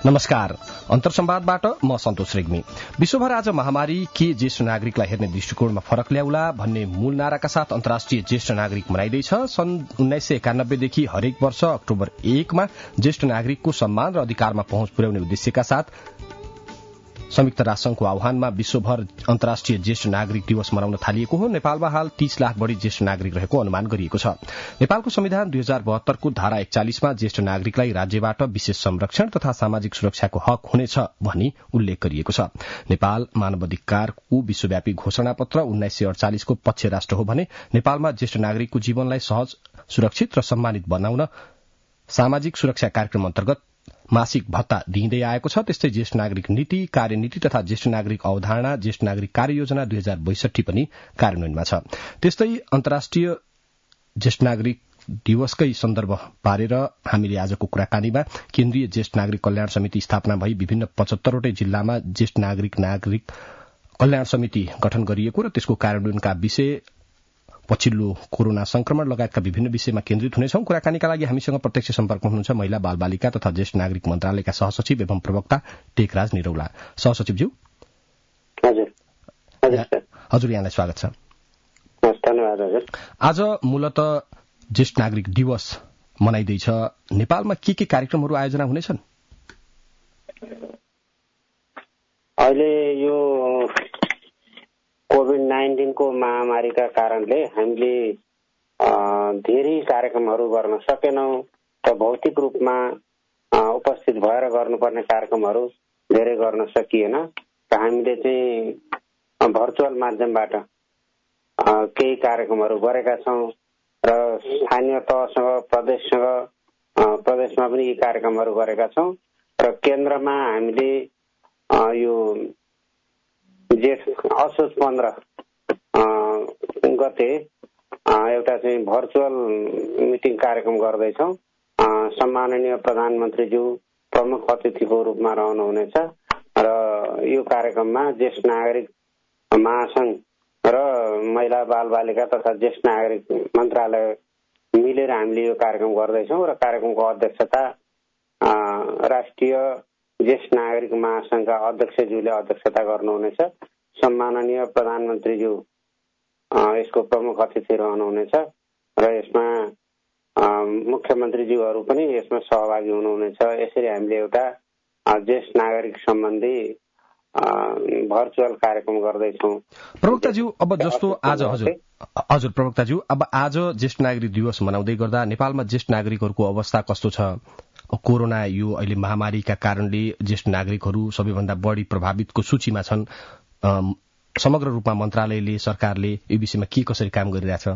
नमस्कार। अन्तर्संवादबाट म सन्तोष रेग्मी। विश्वभर आज महामारी के ज्येष्ठ नागरिकलाई हेर्ने दृष्टिकोणमा फरक ल्याउला भन्ने मूल नाराका साथ अन्तर्राष्ट्रिय ज्येष्ठ नागरिक मनाइँदैछ। सन् 1991 देखि हरेक वर्ष अक्टोबर 1 मा ज्येष्ठ नागरिकको सम्मान र अधिकारमा पहुँच पुर्याउने उद्देश्यका साथ संयुक्त राष्ट्रसंघको आह्वानमा विश्वभर अन्तर्राष्ट्रिय ज्येष्ठ नागरिक दिवस मनाउन थालिएको हो। नेपालमा हाल 30 लाख बढ़ी ज्येष्ठ नागरिक रहेको अनुमान गरिएको छ। नेपालको संविधान 2072 को धारा 41 मा ज्येष्ठ नागरिकलाई राज्यबाट विशेष संरक्षण तथा सामाजिक सुरक्षाको हक हुनेछ भनी उल्लेख गरिएको छ। नेपाल मानव अधिकारको विश्वव्यापी घोषणा पत्र 1948 को पक्ष राष्ट्र हो भने नेपालमा ज्येष्ठ नागरिकको जीवनलाई सहज, सुरक्षित र सम्मानित बनाउन सामाजिक सुरक्षा कार्यक्रम अन्तर्गत मासिक भत्ता दिइँदै आएको छ। त्यस्तै ज्येष्ठ नागरिक नीति, कार्यनीति तथा ज्येष्ठ नागरिक अवधारणा, ज्येष्ठ नागरिक कार्ययोजना 2062 पनि कार्यान्वयनमा छ। त्यस्तै अन्तर्राष्ट्रिय ज्येष्ठ नागरिक दिवसकै सन्दर्भ पारेर हामीले आजको कुराकानीमा केन्द्रीय ज्येष्ठ नागरिक कल्याण समिति स्थापना भई विभिन्न 75 वटै जिल्लामा ज्येष्ठ नागरिक कल्याण समिति गठन गरिएको र त्यसको कार्यान्वयनका विषय, पछिल्लो कोरोना संक्रमण लगायतका विभिन्न विषयमा केन्द्रित हुनेछौं। कुराकानीका लागि हामीसँग प्रत्यक्ष सम्पर्कमा हुनुहुन्छ महिला बाल बालिका तथा ज्येष्ठ नागरिक मन्त्रालयका सहसचिव एवं प्रवक्ता टेकराज निरौला। सहसचिवज्यू हजुर, यहाँलाई स्वागत छ। धन्यवाद हजुर। आज मूलत ज्येष्ठ नागरिक दिवस मनाइँदैछ। नेपालमा के कार्यक्रमहरू आयोजना हुनेछन्? अहिले यो कोभिड-19 को महामारीका कारणले हामीले धेरै कार्यक्रमहरू गर्न सकेनौं र भौतिक रूपमा उपस्थित भएर गर्नुपर्ने कार्यक्रमहरू धेरै गर्न सकिएन र हामीले चाहिँ भर्चुअल माध्यमबाट केही कार्यक्रमहरू गरेका छौं र स्थानीय तहसँग प्रदेशमा पनि यी कार्यक्रमहरू गरेका छौं र केन्द्रमा हामीले यो असोज 15 गते एउटा चाहिँ भर्चुअल मिटिङ कार्यक्रम गर्दैछौं। सम्माननीय प्रधानमन्त्रीज्यू प्रमुख अतिथिको रूपमा रहनुहुनेछ र यो कार्यक्रममा ज्येष्ठ नागरिक महासंघ र महिला बाल बालिका तथा ज्येष्ठ नागरिक मन्त्रालय मिलेर हामीले यो कार्यक्रम गर्दैछौं र कार्यक्रमको अध्यक्षता राष्ट्रिय ज्येष्ठ नागरिक महासंघका अध्यक्षज्यूले अध्यक्षता गर्नुहुनेछ। सम्माननीय प्रधानमन्त्रीज्यू यसको प्रमुख अतिथि रहनुहुनेछ र यसमा मुख्यमन्त्रीज्यूहरू पनि यसमा सहभागी हुनुहुनेछ। यसरी हामीले एउटा ज्येष्ठ नागरिक सम्बन्धी भर्चुअल कार्यक्रम गर्दैछौं। प्रवक्ताज्यू, अब जस्तो आज हजुर प्रवक्ताज्यू, अब आज ज्येष्ठ नागरिक दिवस मनाउँदै गर्दा नेपालमा ज्येष्ठ नागरिकहरूको अवस्था कस्तो छ? कोरोना यो अहिले महामारीका कारणले ज्येष्ठ नागरिकहरू सबैभन्दा बढ़ी प्रभावितको सूचीमा छन्। समग्र रूपमा मन्त्रालयले, सरकारले यो विषयमा के कसरी काम गरिरहेछ?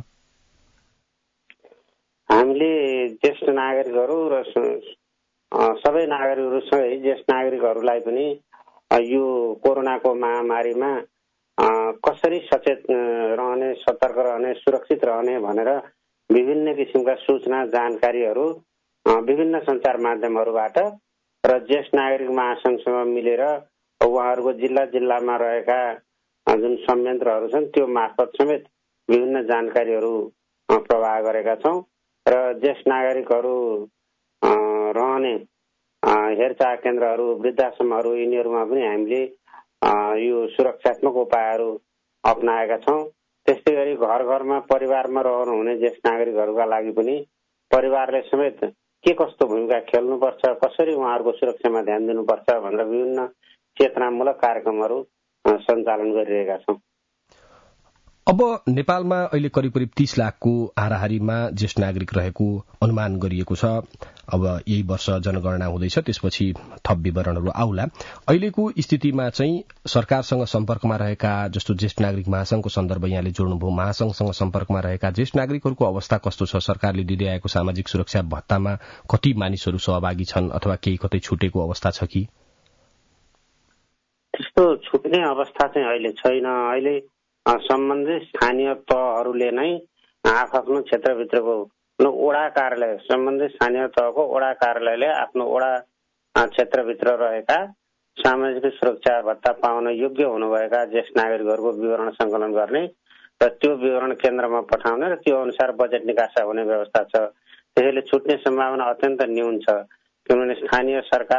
हामीले ज्येष्ठ नागरिकहरू र सबै नागरिकहरूसँगै ज्येष्ठ नागरिकहरूलाई पनि यो कोरोनाको महामारीमा कसरी सचेत रहने, सतर्क रहने, सुरक्षित रहने भनेर विभिन्न किसिमका सूचना, जानकारीहरू विभिन्न संचार माध्यमहरूबाट र ज्येष्ठ नागरिक महासंघसँग मिलेर उहाँहरूको जिल्लामा रहेका जुन संयन्त्रहरू छन् त्यो मार्फत समेत विभिन्न जानकारीहरू प्रवाह गरेका छौं र ज्येष्ठ नागरिकहरू रहने हेरचाह केन्द्रहरू, वृद्धाश्रमहरू, यिनीहरूमा पनि हामीले यो सुरक्षात्मक उपायहरू अपनाएका छौं। त्यस्तै गरी घर घरमा परिवारमा रहनुहुने ज्येष्ठ नागरिकहरूका लागि पनि परिवारले समेत के कस्तो भूमिका खेल्नुपर्छ, कसरी उहाँहरूको सुरक्षामा ध्यान दिनुपर्छ भनेर विभिन्न चेतनामूलक कार्यक्रमहरू सञ्चालन गरिरहेका छौं। अब नेपालमा अहिले करिब 30 लाखको हाराहारीमा ज्येष्ठ नागरिक रहेको अनुमान गरिएको छ। अब यही वर्ष जनगणना हुँदैछ, त्यसपछि थप विवरणहरू आउला। अहिलेको स्थितिमा चाहिँ सरकारसँग सम्पर्कमा रहेका, जस्तो ज्येष्ठ नागरिक महासंघको सन्दर्भ यहाँले जोड्नुभयो, महासंघसँग सम्पर्कमा रहेका ज्येष्ठ नागरिकहरूको अवस्था कस्तो छ? सरकारले दिँदै आएको सामाजिक सुरक्षा भत्तामा कति मानिसहरू सहभागी छन् अथवा केही कतै छुटेको अवस्था छ कि? त्यस्तो छुट्ने अवस्था चाहिँ अहिले छैन। अहिले सम्बन्धित स्थानीय तहहरूले नै आफ्नो क्षेत्रभित्रको ओडा कार्यालय, सम्बन्धित स्थानीय तहको ओडा कार्यालयले आफ्नो ओडा क्षेत्रभित्र रहेका सामाजिक सुरक्षा भत्ता पाउन योग्य हुनुभएका ज्येष्ठ नागरिकहरूको विवरण संकलन गर्ने र त्यो विवरण केन्द्रमा पठाउने र त्यो अनुसार बजेट निकासा हुने व्यवस्था छ। त्यसैले छुट्ने सम्भावना अत्यन्त न्यून छ, किनभने स्थानीय सरकार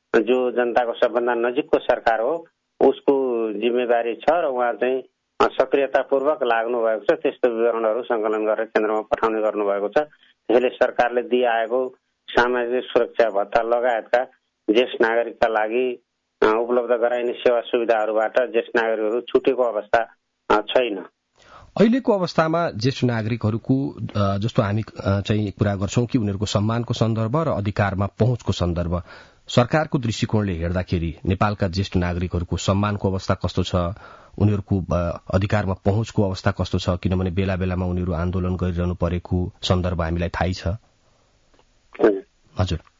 जो जनताको सबभन्दा नजिकको सरकार हो उसको जिम्मेवारी छ र उहाँ चाहिँ सक्रियतापूर्वक लाग्नु भएको छ। त्यस्तो विवरणहरू संकलन गरेर केन्द्रमा पठाउने गर्नुभएको छ। त्यसैले सरकारले दिइआएको सामाजिक सुरक्षा भत्ता लगायतका ज्येष्ठ नागरिकका लागि उपलब्ध गराइने सेवा सुविधाहरूबाट ज्येष्ठ नागरिकहरू छुटेको अवस्था छैन। अहिलेको अवस्थामा ज्येष्ठ नागरिकहरूको जस्तो हामी चाहिँ कुरा गर्छौं कि उनीहरूको सम्मानको सन्दर्भ र अधिकारमा पहुँचको सन्दर्भ सरकारको दृष्टिकोणले हेर्दाखेरि नेपालका ज्येष्ठ नागरिकहरूको सम्मानको अवस्था कस्तो छ, उनीहरूको अधिकारमा पहुँचको अवस्था कस्तो छ? किनभने बेला बेलामा उनीहरू आन्दोलन गरिरहनु परेको सन्दर्भ हामीलाई थाहै छ। हजुर,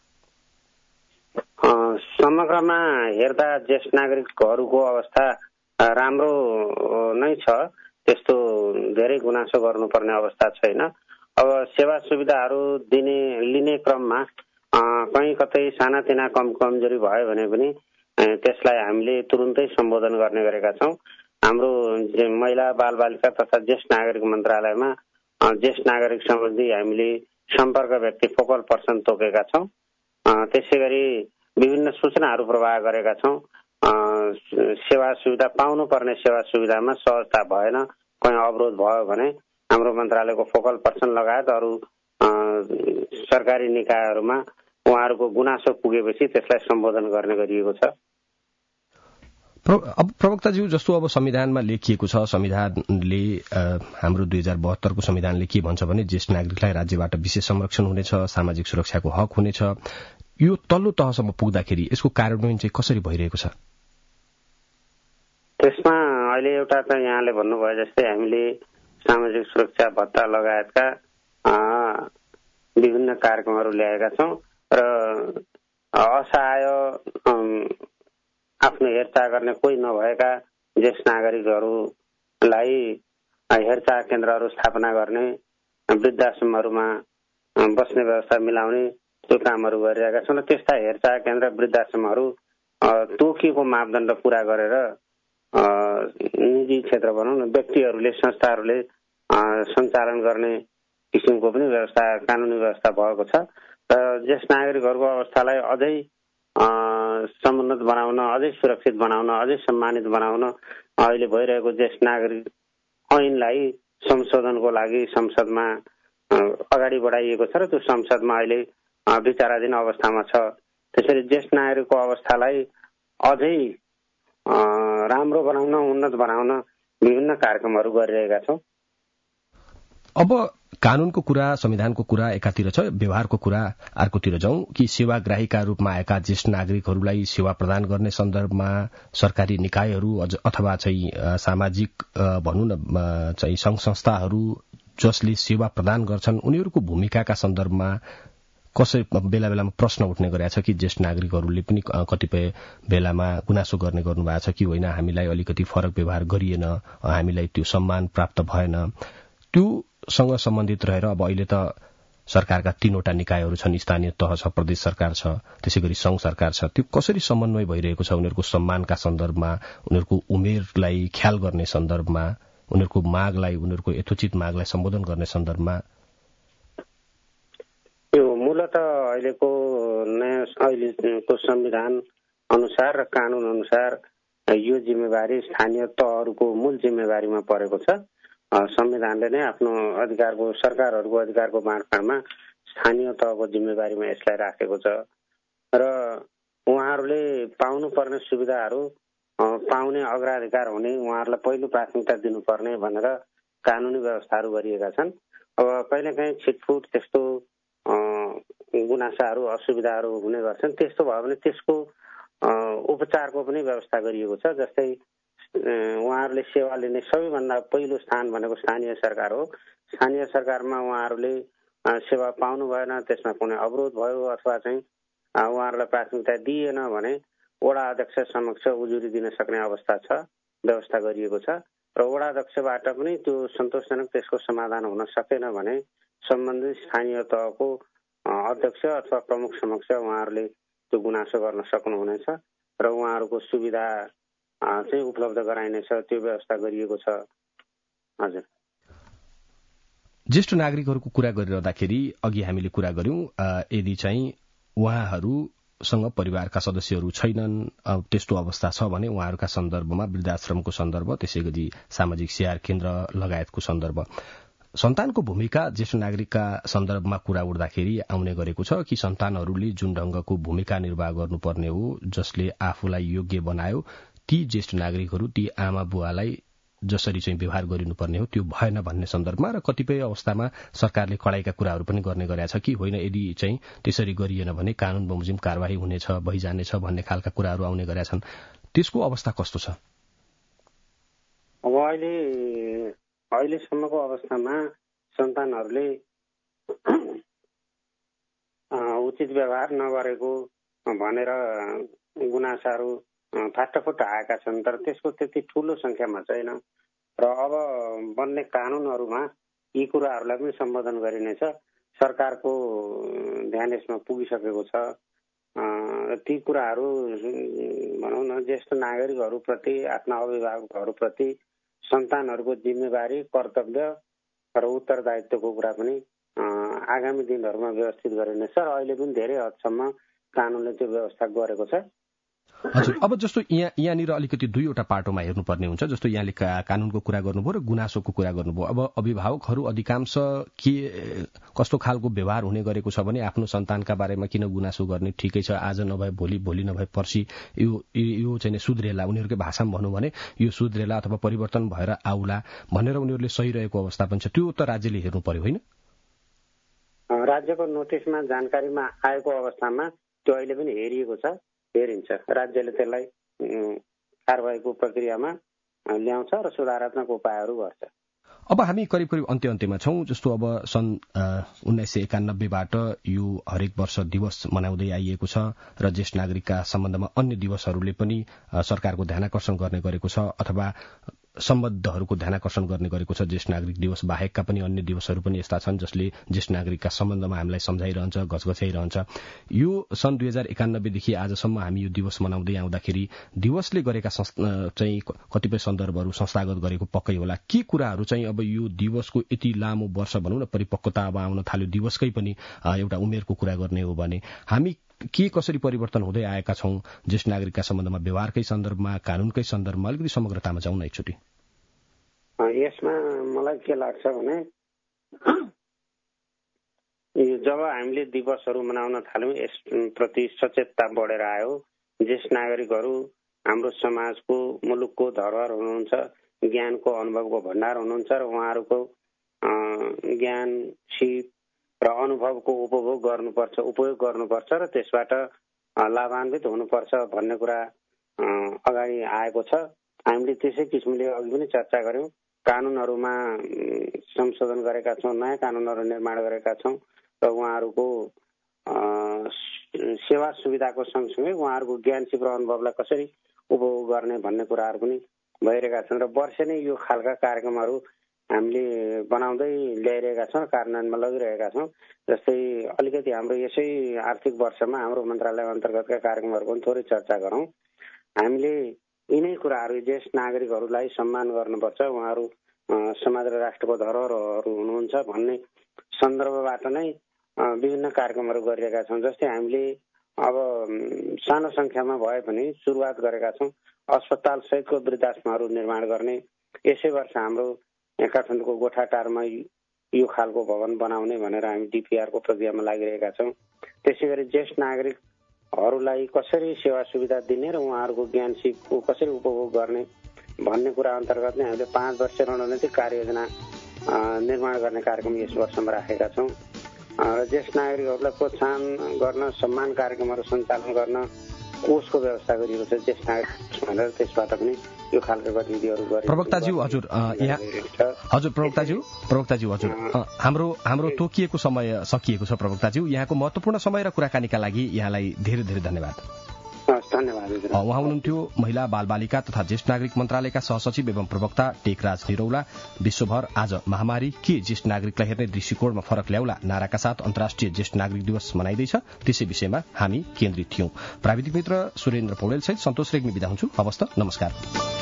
समग्रमा हेर्दा ज्येष्ठ नागरिकहरूको अवस्था राम्रो नै छ। त्यस्तो धेरै गुनासो गर्नुपर्ने अवस्था छैन। अब सेवा सुविधाहरू लिने क्रममा कहीँ कतै सानातिना कमजोरी भयो भने पनि त्यसलाई हामीले तुरुन्तै सम्बोधन गर्ने गरेका छौं। हाम्रो महिला बालबालिका तथा ज्येष्ठ नागरिक मन्त्रालयमा ज्येष्ठ नागरिक सम्बन्धी हामीले सम्पर्क व्यक्ति फोकल पर्सन तोकेका छौं। त्यसैगरी विभिन्न सूचनाहरू प्रवाह गरेका छौं। सेवा सुविधा पाउनुपर्ने सेवा सुविधामा सहजता भएन, कहीँ अवरोध भयो भने हाम्रो मन्त्रालयको फोकल पर्सन लगायत अरू सरकारी निकायहरूमा उहाँहरूको गुनासो पुगेपछि त्यसलाई सम्बोधन गर्ने गरिएको छ। अब प्रवक्ताज्यू, जस्तो अब संविधानमा लेखिएको छ, संविधानले हाम्रो 2072 को संविधानले के भन्छ भने ज्येष्ठ नागरिकलाई राज्यबाट विशेष संरक्षण हुनेछ, सामाजिक सुरक्षाको हक हुनेछ। यो तल्लो तहसम्म पुग्दाखेरि यसको कार्यान्वयन चाहिँ कसरी भइरहेको छ? त्यसमा अहिले एउटा त यहाँले भन्नुभयो जस्तै हामीले सामाजिक सुरक्षा भत्ता लगायतका विभिन्न कार्यक्रमहरू ल्याएका छौं र असहाय आफ्नो हेरचाह गर्ने कोही नभएका ज्येष्ठ नागरिकहरूलाई हेरचाह केन्द्रहरू स्थापना गर्ने, वृद्धाश्रमहरूमा बस्ने व्यवस्था मिलाउने त्यो कामहरू गरिरहेका छौं। र त्यस्ता हेरचाह केन्द्र वृद्धाश्रमहरू तोकिएको मापदण्ड पूरा गरेर निजी क्षेत्र भनौँ न व्यक्तिहरूले संस्थाहरूले सञ्चालन गर्ने किसिमको पनि व्यवस्था कानूनी व्यवस्था भएको छ। र ज्येष्ठ नागरिकहरूको अवस्थालाई अझै समुन्नत बनाउन, अझै सुरक्षित बनाउन, अझै सम्मानित बनाउन अहिले भइरहेको ज्येष्ठ नागरिक ऐनलाई संशोधनको लागि संसदमा अगाडि बढाइएको छ र त्यो संसदमा अहिले विचाराधीन अवस्थामा छ। त्यसैले ज्येष्ठ नागरिकको अवस्थालाई अझै राम्रो बनाउन, उन्नत बनाउन विभिन्न कार्यक्रमहरू गरिरहेका छौं। अब कानूनको कुरा, संविधानको कुरा एकातिर छ, व्यवहारको कुरा अर्कोतिर जाउँ कि सेवाग्राहीका रूपमा आएका ज्येष्ठ नागरिकहरूलाई सेवा प्रदान गर्ने सन्दर्भमा सरकारी निकायहरू अथवा चाहिँ सामाजिक भनौँ न चाहिँ संघ संस्थाहरू जसले सेवा प्रदान गर्छन् उनीहरूको भूमिकाका सन्दर्भमा कसै बेला बेलामा प्रश्न उठ्ने गरेको छ कि ज्येष्ठ नागरिकहरूले पनि कतिपय बेलामा गुनासो गर्ने गर्नुभएको छ कि होइन, हामीलाई अलिकति फरक व्यवहार गरिएन, हामीलाई त्यो सम्मान प्राप्त भएन। त्योसँग सम्बन्धित रहेर अब अहिले त सरकारका 3वटा निकायहरू छन्, स्थानीय तह छ, प्रदेश सरकार छ, त्यसैगरी संघ सरकार छ। त्यो कसरी समन्वय भइरहेको छ उनीहरूको सम्मानका सन्दर्भमा, उनीहरूको उमेरलाई ख्याल गर्ने सन्दर्भमा, उनीहरूको मागलाई, उनीहरूको यथोचित मागलाई सम्बोधन गर्ने सन्दर्भमा? यो मूलत अहिलेको संविधान अनुसार र कानून अनुसार यो जिम्मेवारी स्थानीय तहहरूको मूल जिम्मेवारीमा परेको छ। संविधानले नै आफ्नो अधिकारको, सरकारहरूको अधिकारको बाँडफाँडमा स्थानीय तहको जिम्मेवारीमा यसलाई राखेको छ र उहाँहरूले पाउनुपर्ने सुविधाहरू पाउने अग्राधिकार हुने, उहाँहरूलाई पहिलो प्राथमिकता दिनुपर्ने भनेर कानूनी व्यवस्थाहरू गरिएका छन्। अब कहिलेकाहीँ छिटफुट त्यस्तो गुनासाहरू, असुविधाहरू हुने गर्छन्। त्यस्तो भयो भने त्यसको उपचारको पनि व्यवस्था गरिएको छ। जस्तै उहाँहरूले सेवा लिने सबैभन्दा पहिलो स्थान भनेको स्थानीय सरकार हो। स्थानीय सरकारमा उहाँहरूले सेवा पाउनु भएन, त्यसमा कुनै अवरोध भयो अथवा चाहिँ उहाँहरूलाई प्राथमिकता दिइएन भने वडा अध्यक्ष समक्ष उजुरी दिन सक्ने अवस्था छ, व्यवस्था गरिएको छ। र वडा अध्यक्षबाट पनि त्यो सन्तोषजनक त्यसको समाधान हुन सकेन भने सम्बन्धित स्थानीय तहको अध्यक्ष अथवा प्रमुख समक्ष उहाँहरूले त्यो गुनासो गर्न सक्नुहुनेछ र उहाँहरूको सुविधा चाहिँ उपलब्ध गराइनेछ, त्यो व्यवस्था गरिएको छ। हजुर, ज्येष्ठ नागरिकहरूको कुरा गरिरहँदाखेरि अघि हामीले कुरा गर्यौं, यदि चाहिँ उहाँहरू सँग परिवारका सदस्यहरू छैनन्, त्यस्तो अवस्था छ भने उहाँहरूका सन्दर्भमा वृद्धाश्रमको सन्दर्भ, त्यसैगरी सामाजिक स्याहार केन्द्र लगायतको सन्दर्भ, सन्तानको भूमिका ज्येष्ठ नागरिकका सन्दर्भमा कुरा उठ्दाखेरि आउने गरेको छ कि सन्तानहरूले जुन ढंगको भूमिका निर्वाह गर्नुपर्ने हो, जसले आफूलाई योग्य बनायो, ती ज्येष्ठ नागरिकहरू ती आमा बुवालाई जसरी चाहिँ व्यवहार गरिनुपर्ने हो त्यो भएन भन्ने सन्दर्भमा र कतिपय अवस्थामा सरकारले कडाइका कुराहरू पनि गर्ने गरेछ कि होइन, यदि चाहिँ त्यसरी गरिएन भने कानून बमोजिम कार्यवाही हुनेछ, भइजानेछ भन्ने खालका कुराहरू आउने गरेछन्। त्यसको अवस्था कस्तो छ? अब अहिलेसम्मको अवस्थामा सन्तानहरूले उचित व्यवहार नगरेको भनेर गुनासाहरू फाटाफुट आएका छन्, तर त्यसको त्यति ठूलो संख्यामा छैन र अब बन्ने कानूनहरूमा यी कुराहरूलाई पनि सम्बोधन गरिनेछ। सरकारको ध्यान यसमा पुगिसकेको छ। ती कुराहरू भनौँ न ज्येष्ठ नागरिकहरूप्रति, आफ्ना अभिभावकहरूप्रति सन्तानहरूको जिम्मेवारी, कर्तव्य र उत्तरदायित्वको कुरा पनि आगामी दिनहरूमा व्यवस्थित गरिनेछ र अहिले पनि धेरै हदसम्म कानूनले त्यो व्यवस्था गरेको छ। हजुर, अब जस्तो यहाँनिर अलिकति दुईवटा पाटोमा हेर्नुपर्ने हुन्छ। जस्तो यहाँले कानूनको कुरा गर्नुभयो र गुनासोको कुरा गर्नुभयो। अब अभिभावकहरू अधिकांश के कस्तो खालको व्यवहार हुने गरेको छ भने आफ्नो सन्तानका बारेमा किन गुनासो गर्ने, ठिकै छ आज नभए भोलि, भोलि नभए पर्सि यो चाहिँ सुध्रेला, उनीहरूकै भाषामा भनौँ भने यो सुध्रेला अथवा परिवर्तन भएर आउला भनेर उनीहरूले सही रहेको अवस्था पनि छ। त्यो त राज्यले हेर्नु पर्यो होइन? राज्यको नोटिसमा जानकारीमा आएको अवस्थामा त्यो अहिले पनि हेरिएको छ, हेरिन्छ। राज्यले त्यसलाई कारबाहीको प्रक्रियामा ल्याउँछ र सुधारात्मक उपायहरू गर्छ। अब हामी करिब करिब अन्त्यमा छौं। जस्तो अब सन् 1991बाट यो हरेक वर्ष दिवस मनाउँदै आइएको छ र ज्येष्ठ नागरिकका सम्बन्धमा अन्य दिवसहरूले पनि सरकारको ध्यानाकर्षण गर्ने गरेको छ अथवा सम्बद्धहरूको ध्यानाकर्षण गर्ने गरेको छ। ज्येष्ठ नागरिक दिवस बाहेकका पनि अन्य दिवसहरू पनि यस्ता छन् जसले ज्येष्ठ नागरिकका सम्बन्धमा हामीलाई सम्झाइरहन्छ, घचघच्याइरहन्छ। यो सन् 2091 देखि आजसम्म हामी यो दिवस मनाउँदै आउँदाखेरि दिवसले गरेका चाहिँ कतिपय सन्दर्भहरू संस्थागत गरेको पक्कै होला। के कुराहरू चाहिँ अब यो दिवसको यति लामो वर्ष भनौँ न परिपक्वता अब आउन थाल्यो, दिवसकै पनि एउटा उमेरको कुरा गर्ने हो भने हामी के कसरी परिवर्तन हुँदै आएका छौं ज्येष्ठ नागरिकका सम्बन्धमा, व्यवहारकै सन्दर्भमा, कानूनकै सन्दर्भमा अलिकति समग्रतामा जाउँ न एकचोटि। यसमा मलाई के लाग्छ भने जब हामीले दिवसहरू मनाउन थाल्यौं यसप्रति सचेतता बढेर आयो। ज्येष्ठ नागरिकहरू हाम्रो समाजको, मुलुकको धरोहर हुनुहुन्छ, ज्ञानको अनुभवको भण्डार हुनुहुन्छ र उहाँहरूको ज्ञान, सिप र अनुभवको उपयोग गर्नुपर्छ र त्यसबाट लाभान्वित हुनुपर्छ भन्ने कुरा अगाडि आएको छ। हामीले त्यसै किसिमले अघि पनि चर्चा गर्यौं। कानूनहरूमा संशोधन गरेका छौं, नयाँ कानूनहरू निर्माण गरेका छौं र उहाँहरूको सेवा सुविधाको सँगसँगै उहाँहरूको ज्ञान सिप र अनुभवलाई कसरी उपभोग गर्ने भन्ने कुराहरू पनि भइरहेका छन् र वर्षे नै यो खालका कार्यक्रमहरू हामीले बनाउँदै ल्याइरहेका छौं, कार्यान्वयनमा लगिरहेका छौं। जस्तै अलिकति हाम्रो यसै आर्थिक वर्षमा हाम्रो मन्त्रालय अन्तर्गतका कार्यक्रमहरूको पनि थोरै चर्चा गरौं। हामीले यिनै कुराहरू ज्येष्ठ नागरिकहरूलाई सम्मान गर्नुपर्छ, उहाँहरू समाज र राष्ट्रको धरोहरहरू हुनुहुन्छ भन्ने सन्दर्भबाट नै विभिन्न कार्यक्रमहरू गरिरहेका छौं। जस्तै हामीले अब सानो संख्यामा भए पनि सुरुवात गरेका छौं अस्पताल सहितको वृद्धाश्रमहरू निर्माण गर्ने। यसै वर्ष हाम्रो यहाँ काठमाडौँको गोठाटारमा यो खालको भवन बनाउने भनेर हामी डीपीआरको प्रक्रियामा लागिरहेका छौं। त्यसैगरी ज्येष्ठ नागरिकहरूलाई कसरी सेवा सुविधा दिने र उहाँहरूको ज्ञान सिपको कसरी उपभोग गर्ने भन्ने कुरा अन्तर्गत नै हामीले 5 वर्ष रणनीतिक कार्ययोजना निर्माण गर्ने कार्यक्रम यस वर्षमा राखेका छौं र ज्येष्ठ नागरिकहरूलाई प्रोत्साहन गर्न, सम्मान कार्यक्रमहरू सञ्चालन गर्न कोषको व्यवस्था गरिएको छ ज्येष्ठ नागरिक भनेर, त्यसबाट पनि यो खालका गतिविधिहरू गरे। प्रवक्ताज्यू हजुर प्रवक्ताज्यू हजुर हाम्रो तोकिएको समय सकिएको छ। प्रवक्ताज्यू यहाँको महत्वपूर्ण समय र कुराकानीका लागि यहाँलाई धेरै धेरै धन्यवाद। धन्यवाद। उहाँ हुनुहुन्थ्यो महिला बालबालिका तथा ज्येष्ठ नागरिक मन्त्रालयका सहसचिव एवं प्रवक्ता टेकराज निरौला। विश्वभर आज महामारी के ज्येष्ठ नागरिकलाई हेर्ने दृष्टिकोणमा फरक ल्याउला नाराका साथ अन्तर्राष्ट्रिय ज्येष्ठ नागरिक दिवस मनाइँदैछ। त्यसै विषयमा हामी केन्द्रित थियौं। प्राविधिक मित्र सुरेन्द्र पौडेल सहित सन्तोष रेग्मी बिदा हुन्छु। हवस् त, नमस्कार।